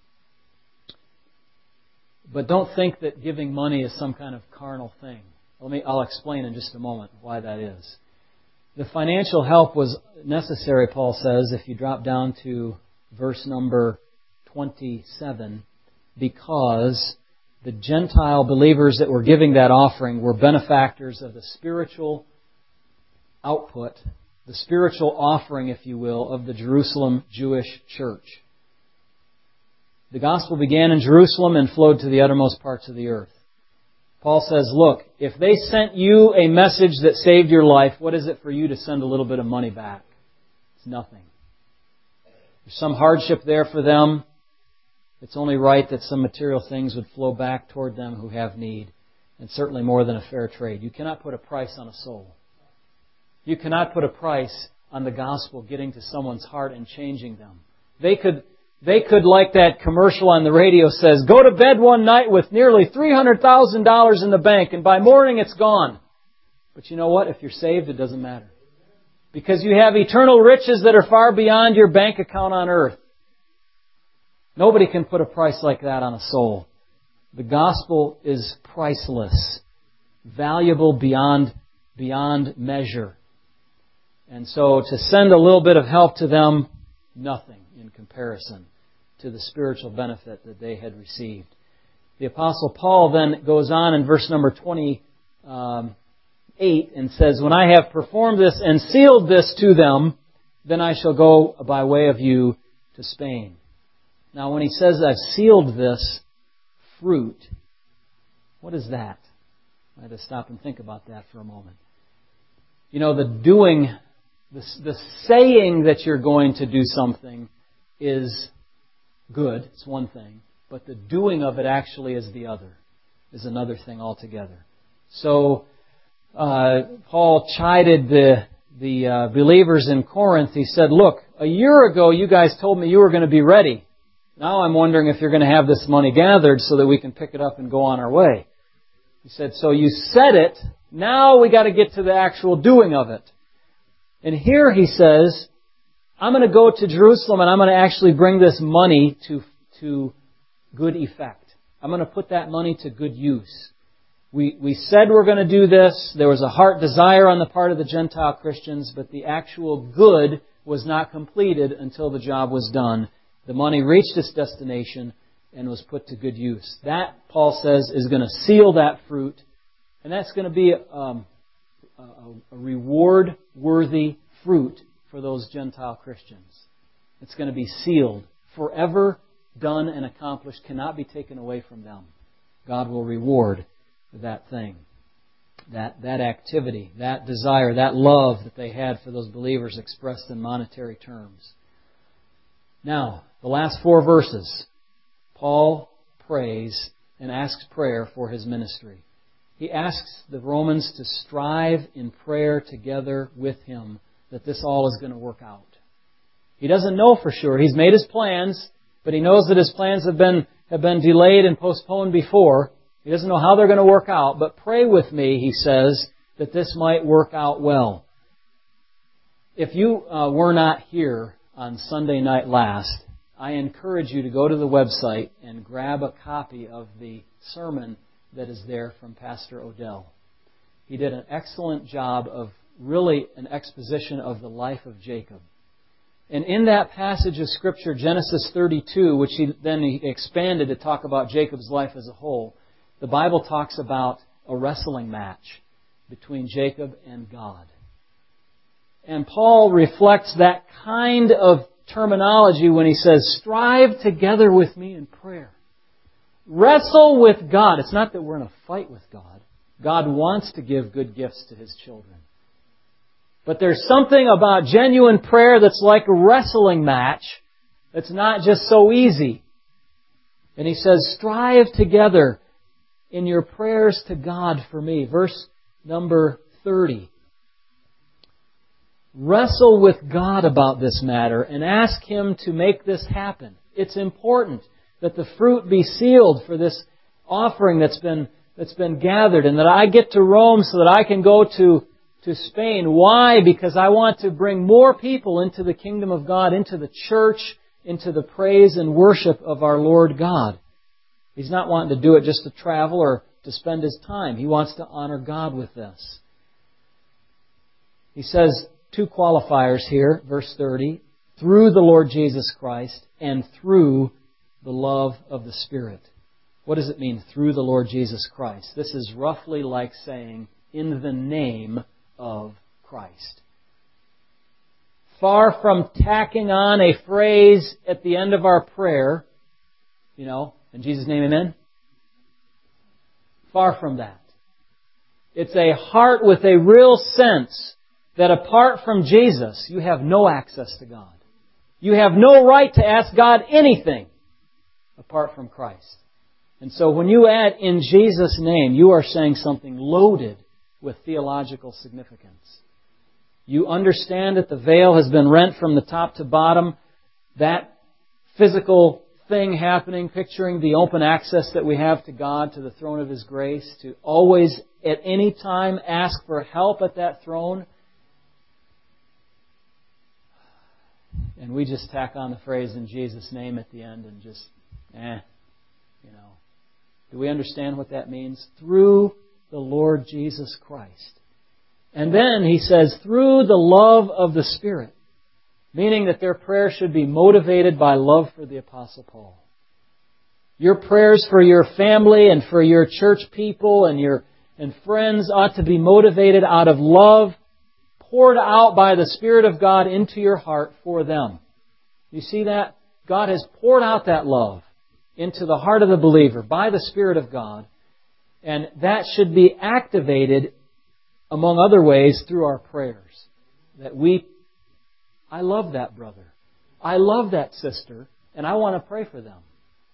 But don't think that giving money is some kind of carnal thing. Let me, I'll explain in just a moment why that is. The financial help was necessary, Paul says, if you drop down to verse number twenty-seven, because the Gentile believers that were giving that offering were benefactors of the spiritual output, the spiritual offering, if you will, of the Jerusalem Jewish church. The gospel began in Jerusalem and flowed to the uttermost parts of the earth. Paul says, look, if they sent you a message that saved your life, what is it for you to send a little bit of money back? It's nothing. There's some hardship there for them. It's only right that some material things would flow back toward them who have need, and certainly more than a fair trade. You cannot put a price on a soul. You cannot put a price on the gospel getting to someone's heart and changing them. They could... They could, like that commercial on the radio says, go to bed one night with nearly three hundred thousand dollars in the bank, and by morning it's gone. But you know what? If you're saved, it doesn't matter. Because you have eternal riches that are far beyond your bank account on earth. Nobody can put a price like that on a soul. The gospel is priceless, valuable beyond, beyond measure. And so to send a little bit of help to them, nothing in comparison to the spiritual benefit that they had received. The Apostle Paul then goes on in verse number twenty-eight and says, when I have performed this and sealed this to them, then I shall go by way of you to Spain. Now when he says I've sealed this fruit, what is that? I had to stop and think about that for a moment. You know, the doing, the, the saying that you're going to do something is good. It's one thing. But the doing of it actually is the other, is another thing altogether. So, uh, Paul chided the, the uh, believers in Corinth. He said, look, a year ago you guys told me you were going to be ready. Now I'm wondering if you're going to have this money gathered so that we can pick it up and go on our way. He said, so you said it. Now we got to get to the actual doing of it. And here he says, I'm going to go to Jerusalem and I'm going to actually bring this money to, to good effect. I'm going to put that money to good use. We, we said we're going to do this. There was a heart desire on the part of the Gentile Christians, but the actual good was not completed until the job was done. The money reached its destination and was put to good use. That, Paul says, is going to seal that fruit. And that's going to be um, a, a reward-worthy fruit for those Gentile Christians. It's going to be sealed, forever done and accomplished, cannot be taken away from them. God will reward that thing, that, that activity, that desire, that love that they had for those believers expressed in monetary terms. Now, the last four verses. Paul prays and asks prayer for his ministry. He asks the Romans to strive in prayer together with him that this all is going to work out. He doesn't know for sure. He's made his plans, but he knows that his plans have been have been delayed and postponed before. He doesn't know how they're going to work out, but pray with me, he says, that this might work out well. If you uh, were not here on Sunday night last, I encourage you to go to the website and grab a copy of the sermon that is there from Pastor Odell. He did an excellent job of really an exposition of the life of Jacob. And in that passage of Scripture, Genesis thirty-two, which he then he expanded to talk about Jacob's life as a whole, the Bible talks about a wrestling match between Jacob and God. And Paul reflects that kind of terminology when he says, strive together with me in prayer. Wrestle with God. It's not that we're in a fight with God. God wants to give good gifts to His children. But there's something about genuine prayer that's like a wrestling match that's not just so easy. And he says, strive together in your prayers to God for me. Verse number thirty. Wrestle with God about this matter and ask Him to make this happen. It's important that the fruit be sealed for this offering that's been that's been gathered, and that I get to Rome so that I can go to, to Spain. Why? Because I want to bring more people into the kingdom of God, into the church, into the praise and worship of our Lord God. He's not wanting to do it just to travel or to spend his time. He wants to honor God with this. He says two qualifiers here, verse thirty, through the Lord Jesus Christ and through the love of the Spirit. What does it mean, through the Lord Jesus Christ? This is roughly like saying, in the name of Christ. Far from tacking on a phrase at the end of our prayer, you know, in Jesus' name, amen? Far from that. It's a heart with a real sense that apart from Jesus, you have no access to God. You have no right to ask God anything apart from Christ. And so when you add in Jesus' name, you are saying something loaded with theological significance. You understand that the veil has been rent from the top to bottom. That physical thing happening, picturing the open access that we have to God, to the throne of His grace, to always, at any time, ask for help at that throne. And we just tack on the phrase in Jesus' name at the end and just, eh, you know. Do we understand what that means? Through the Lord Jesus Christ. And then he says, through the love of the Spirit. Meaning that their prayer should be motivated by love for the Apostle Paul. Your prayers for your family and for your church people and your and friends ought to be motivated out of love poured out by the Spirit of God into your heart for them. You see that? God has poured out that love into the heart of the believer by the Spirit of God. And that should be activated, among other ways, through our prayers. That we, I love that brother. I love that sister. And I want to pray for them.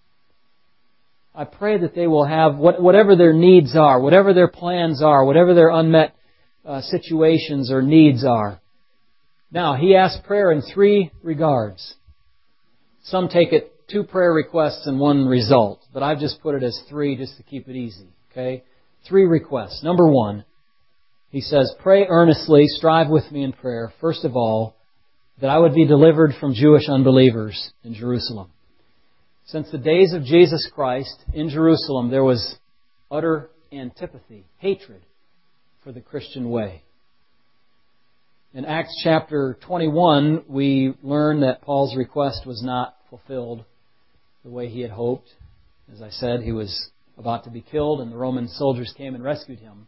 I pray that they will have what, whatever their needs are, whatever their plans are, whatever their unmet uh, situations or needs are. Now, he asks prayer in three regards. Some take it two prayer requests and one result. But I've just put it as three just to keep it easy. Okay? Three requests. Number one, he says, pray earnestly, strive with me in prayer, first of all, that I would be delivered from Jewish unbelievers in Jerusalem. Since the days of Jesus Christ, in Jerusalem, there was utter antipathy, hatred for the Christian way. In Acts chapter twenty-one, we learn that Paul's request was not fulfilled the way he had hoped. As I said, he was about to be killed and the Roman soldiers came and rescued him.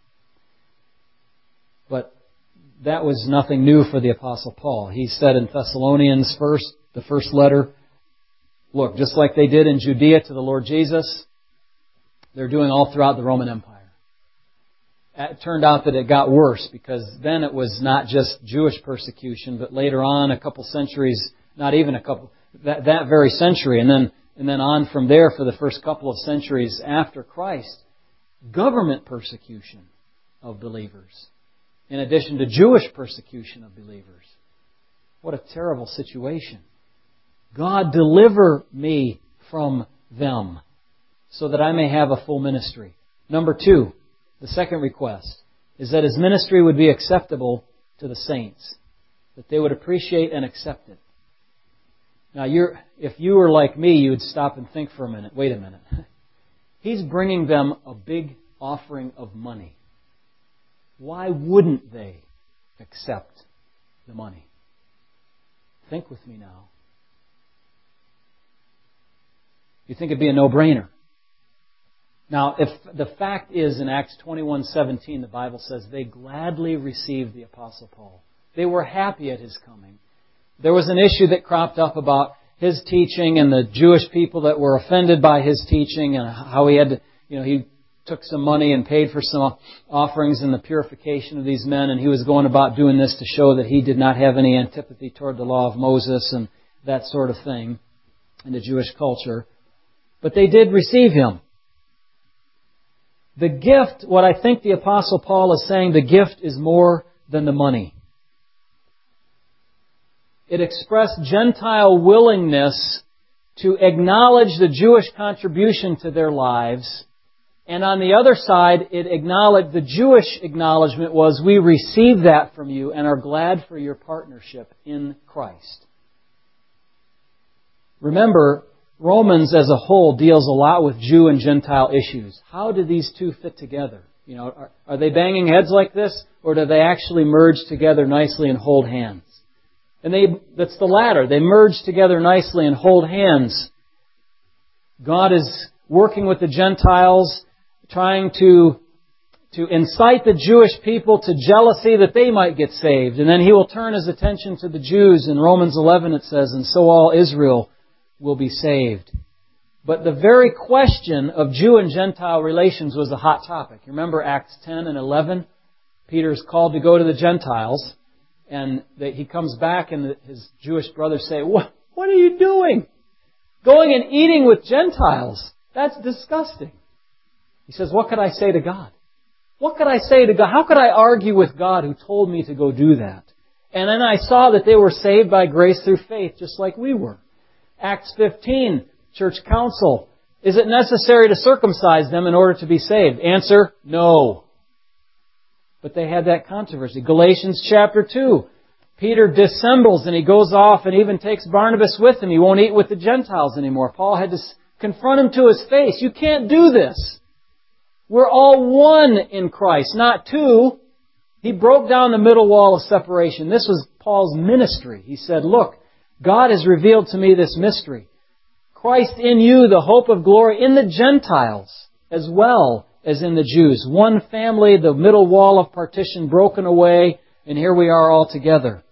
But that was nothing new for the Apostle Paul. He said in Thessalonians first, the first letter, look, just like they did in Judea to the Lord Jesus, they're doing all throughout the Roman Empire. It turned out that it got worse because then it was not just Jewish persecution, but later on, a couple centuries, not even a couple, that, that very century, and then and then on from there for the first couple of centuries after Christ, government persecution of believers, in addition to Jewish persecution of believers. What a terrible situation. God, deliver me from them so that I may have a full ministry. Number two, the second request, is that His ministry would be acceptable to the saints, that they would appreciate and accept it. Now, you're, if you were like me, you would stop and think for a minute. Wait a minute. He's bringing them a big offering of money. Why wouldn't they accept the money? Think with me now. You think it'd be a no-brainer. Now, if the fact is in Acts twenty-one seventeen, the Bible says they gladly received the Apostle Paul. They were happy at his coming. There was an issue that cropped up about his teaching and the Jewish people that were offended by his teaching and how he had to, you know, he took some money and paid for some offerings in the purification of these men, and he was going about doing this to show that he did not have any antipathy toward the law of Moses and that sort of thing in the Jewish culture. But they did receive him. The gift, what I think the Apostle Paul is saying, the gift is more than the money. It expressed Gentile willingness to acknowledge the Jewish contribution to their lives. And on the other side, it acknowledged, the Jewish acknowledgement was, we receive that from you and are glad for your partnership in Christ. Remember, Romans as a whole deals a lot with Jew and Gentile issues. How do these two fit together? You know, are, are they banging heads like this, or do they actually merge together nicely and hold hands? And they, that's the latter. They merge together nicely and hold hands. God is working with the Gentiles, trying to, to incite the Jewish people to jealousy that they might get saved. And then He will turn His attention to the Jews. In Romans eleven it says, and so all Israel will be saved. But the very question of Jew and Gentile relations was a hot topic. You remember Acts ten and eleven? Peter's called to go to the Gentiles. And he comes back and his Jewish brothers say, what, what are you doing? Going and eating with Gentiles. That's disgusting. He says, what could I say to God? What could I say to God? How could I argue with God who told me to go do that? And then I saw that they were saved by grace through faith, just like we were. Acts fifteen, church council. Is it necessary to circumcise them in order to be saved? Answer, no. But they had that controversy. Galatians chapter two. Peter dissembles and he goes off and even takes Barnabas with him. He won't eat with the Gentiles anymore. Paul had to confront him to his face. You can't do this. We're all one in Christ, not two. He broke down the middle wall of separation. This was Paul's ministry. He said, look, God has revealed to me this mystery. Christ in you, the hope of glory, in the Gentiles as well as in the Jews. One family, the middle wall of partition broken away, and here we are all together.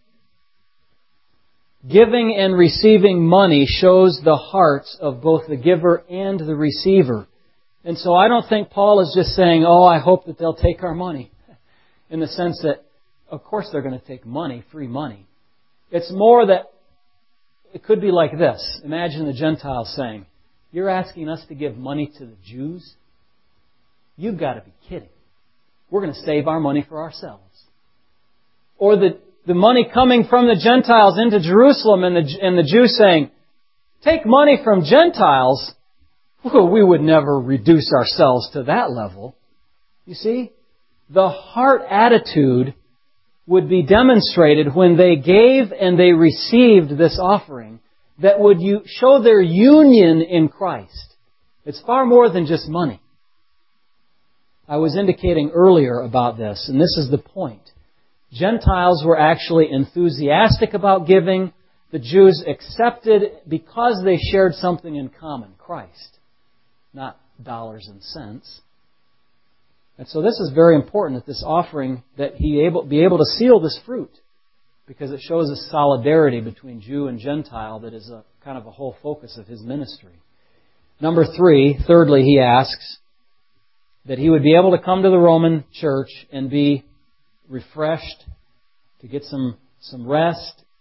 Giving and receiving money shows the hearts of both the giver and the receiver. And so I don't think Paul is just saying, oh, I hope that they'll take our money. In the sense that, of course they're going to take money, free money. It's more that it could be like this. Imagine the Gentiles saying, you're asking us to give money to the Jews? You've got to be kidding. We're going to save our money for ourselves. Or the, the money coming from the Gentiles into Jerusalem and the, and the Jews saying, take money from Gentiles? Well, we would never reduce ourselves to that level. You see, the heart attitude would be demonstrated when they gave and they received this offering that would show their union in Christ. It's far more than just money. I was indicating earlier about this, and this is the point. Gentiles were actually enthusiastic about giving. The Jews accepted because they shared something in common, Christ, not dollars and cents. And so this is very important, that this offering, that he able, be able to seal this fruit, because it shows a solidarity between Jew and Gentile that is a kind of a whole focus of his ministry. Number three, thirdly, he asks that he would be able to come to the Roman church and be refreshed, to get some, some rest,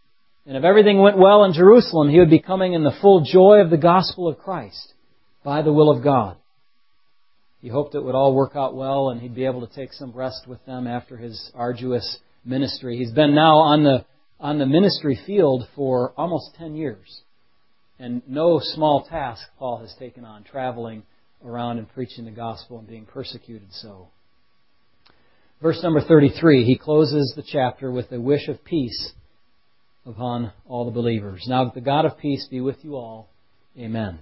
And if everything went well in Jerusalem, he would be coming in the full joy of the gospel of Christ by the will of God. He hoped it would all work out well and he'd be able to take some rest with them after his arduous ministry. He's been now on the on the ministry field for almost ten years. And no small task Paul has taken on, traveling around and preaching the gospel and being persecuted so. Verse number thirty-three, he closes the chapter with a wish of peace upon all the believers. Now the God of peace be with you all. Amen.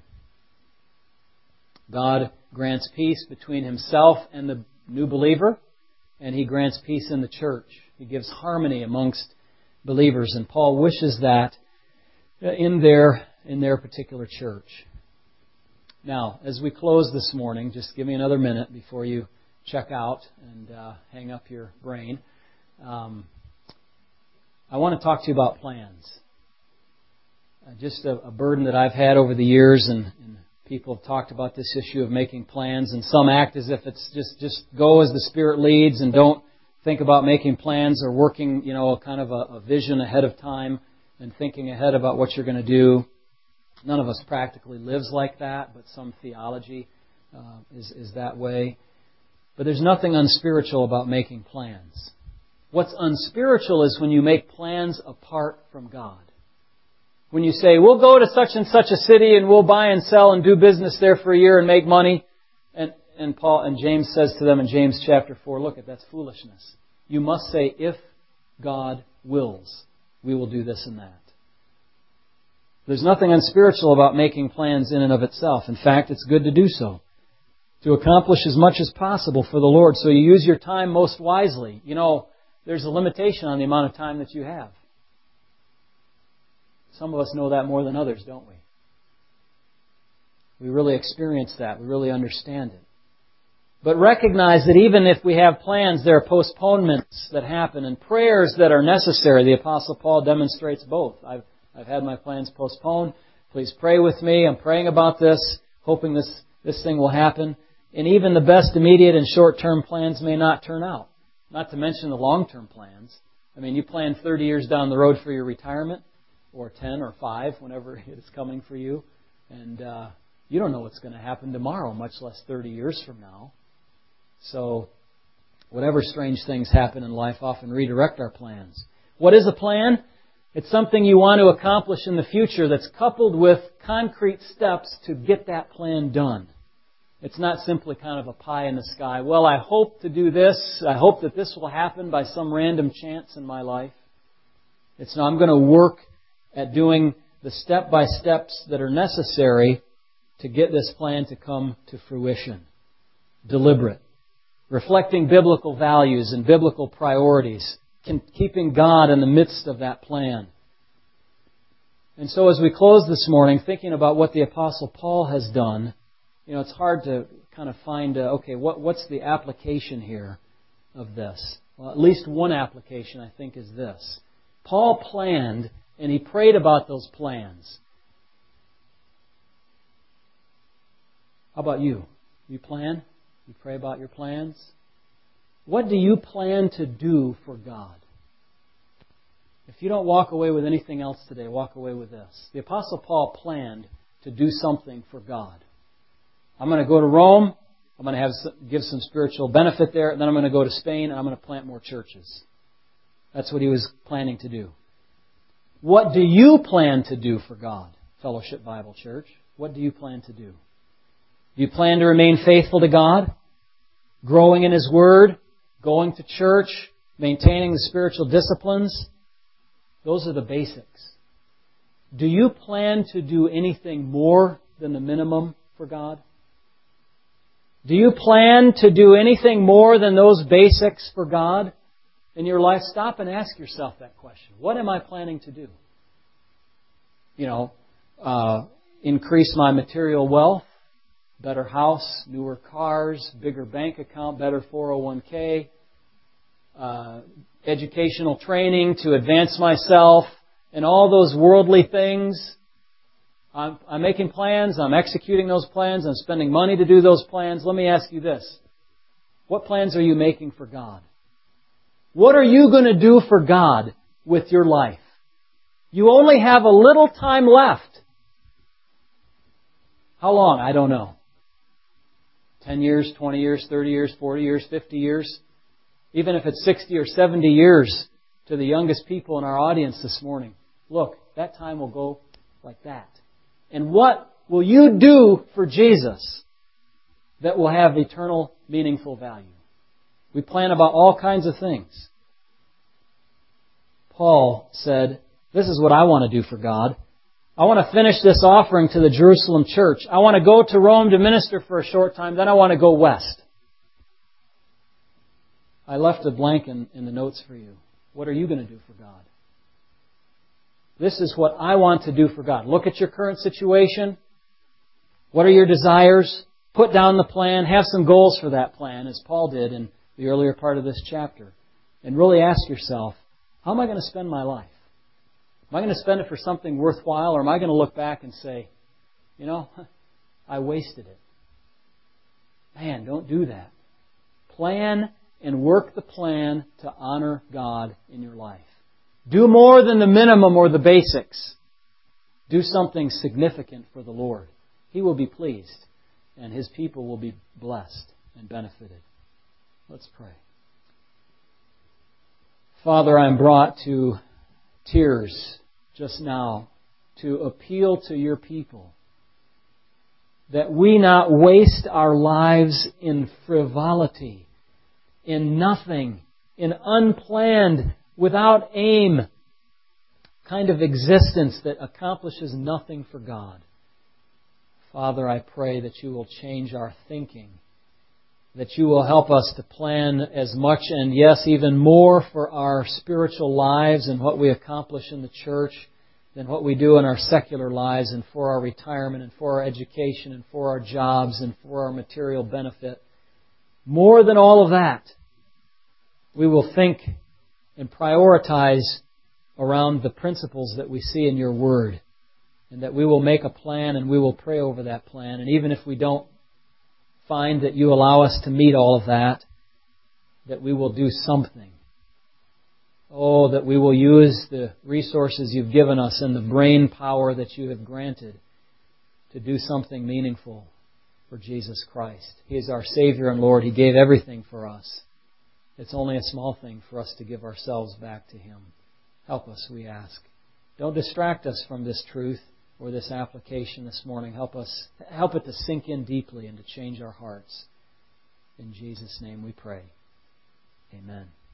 God grants peace between himself and the new believer, and he grants peace in the church. He gives harmony amongst believers, and Paul wishes that in their, in their particular church. Now, as we close this morning, just give me another minute before you check out and uh, hang up your brain. Um, I want to talk to you about plans. Uh, just a, a burden that I've had over the years, and, and people have talked about this issue of making plans, and some act as if it's just, just go as the Spirit leads and don't think about making plans or working, you know, kind of a, a vision ahead of time and thinking ahead about what you're going to do. None of us practically lives like that, but some theology uh, is, is that way. But there's nothing unspiritual about making plans. What's unspiritual is when you make plans apart from God. When you say, we'll go to such and such a city and we'll buy and sell and do business there for a year and make money. And, and Paul and James says to them in James chapter four, look, that's foolishness. You must say, if God wills, we will do this and that. There's nothing unspiritual about making plans in and of itself. In fact, it's good to do so. To accomplish as much as possible for the Lord. So you use your time most wisely. You know, there's a limitation on the amount of time that you have. Some of us know that more than others, don't we? We really experience that. We really understand it. But recognize that even if we have plans, there are postponements that happen and prayers that are necessary. The Apostle Paul demonstrates both. I've, I've had my plans postponed. Please pray with me. I'm praying about this, hoping this, this thing will happen. And even the best immediate and short-term plans may not turn out. Not to mention the long-term plans. I mean, you plan thirty years down the road for your retirement, or ten or five, whenever it is coming for you. And uh, you don't know what's going to happen tomorrow, much less thirty years from now. So, whatever strange things happen in life often redirect our plans. What is a plan? It's something you want to accomplish in the future that's coupled with concrete steps to get that plan done. It's not simply kind of a pie in the sky. Well, I hope to do this. I hope that this will happen by some random chance in my life. It's no, I'm going to work at doing the step-by-steps that are necessary to get this plan to come to fruition. Deliberate. Reflecting biblical values and biblical priorities. Keeping God in the midst of that plan. And so as we close this morning, thinking about what the Apostle Paul has done, you know, it's hard to kind of find, uh, okay, what, what's the application here of this? Well, at least one application, I think, is this. Paul planned, and he prayed about those plans. How about you? You plan? You pray about your plans? What do you plan to do for God? If you don't walk away with anything else today, walk away with this. The Apostle Paul planned to do something for God. I'm going to go to Rome. I'm going to have some, give some spiritual benefit there. And then I'm going to go to Spain and I'm going to plant more churches. That's what he was planning to do. What do you plan to do for God, Fellowship Bible Church? What do you plan to do? Do you plan to remain faithful to God? Growing in His Word? Going to church? Maintaining the spiritual disciplines? Those are the basics. Do you plan to do anything more than the minimum for God? Do you plan to do anything more than those basics for God in your life? Stop and ask yourself that question. What am I planning to do? You know, uh, increase my material wealth, better house, newer cars, bigger bank account, better four oh one k, uh, educational training to advance myself, and all those worldly things. I'm, I'm making plans. I'm executing those plans. I'm spending money to do those plans. Let me ask you this. What plans are you making for God? What are you going to do for God with your life? You only have a little time left. How long? I don't know. Ten years, twenty years, thirty years, forty years, fifty years. Even if it's sixty or seventy years to the youngest people in our audience this morning. Look, that time will go like that. And what will you do for Jesus that will have eternal, meaningful value? We plan about all kinds of things. Paul said, this is what I want to do for God. I want to finish this offering to the Jerusalem church. I want to go to Rome to minister for a short time. Then I want to go west. I left a blank in, in the notes for you. What are you going to do for God? This is what I want to do for God. Look at your current situation. What are your desires? Put down the plan. Have some goals for that plan, as Paul did in the earlier part of this chapter. And really ask yourself, how am I going to spend my life? Am I going to spend it for something worthwhile, or am I going to look back and say, you know, I wasted it? Man, don't do that. Plan and work the plan to honor God in your life. Do more than the minimum or the basics. Do something significant for the Lord. He will be pleased, and His people will be blessed and benefited. Let's pray. Father, I'm brought to tears just now to appeal to your people that we not waste our lives in frivolity, in nothing, in unplanned, without aim kind of existence that accomplishes nothing for God. Father, I pray that you will change our thinking, that you will help us to plan as much and, yes, even more for our spiritual lives and what we accomplish in the church than what we do in our secular lives, and for our retirement and for our education and for our jobs and for our material benefit. More than all of that, we will think and prioritize around the principles that we see in your Word, and that we will make a plan and we will pray over that plan. And even if we don't find that you allow us to meet all of that, that we will do something. Oh, that we will use the resources you've given us and the brain power that you have granted to do something meaningful for Jesus Christ. He is our Savior and Lord. He gave everything for us. It's only a small thing for us to give ourselves back to Him. Help us, we ask. Don't distract us from this truth or this application this morning. Help us, help it to sink in deeply and to change our hearts. In Jesus' name we pray. Amen.